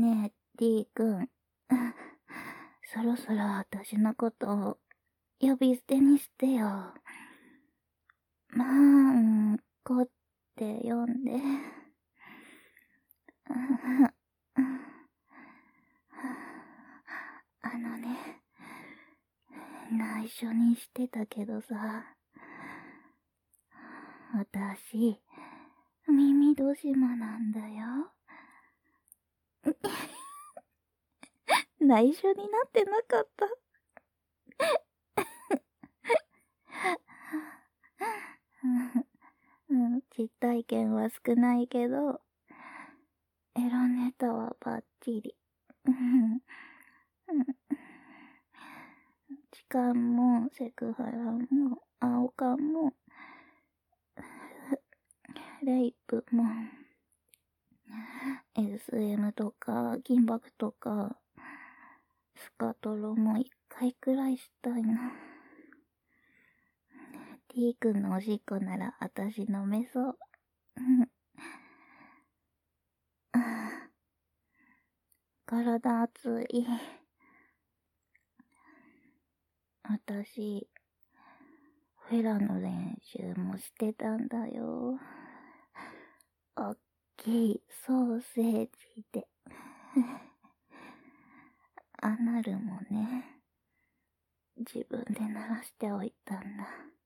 ねえ、D 君。そろそろ私のことを呼び捨てにしてよ。まあこって呼んで。あのね、内緒にしてたけどさ、私、耳戸島なんだよ。内緒になってなかった。実体験は少ないけど、エロネタはバッチリ。痴漢もセクハラも青缶もレイプも SM とか銀箔とかスカトロも一回くらいしたいな。T 君のおしっこなら私飲めそう。体熱い。私、フェラの練習もしてたんだよ。おっきいソーセージで。アナルもね、自分で鳴らしておいたんだ。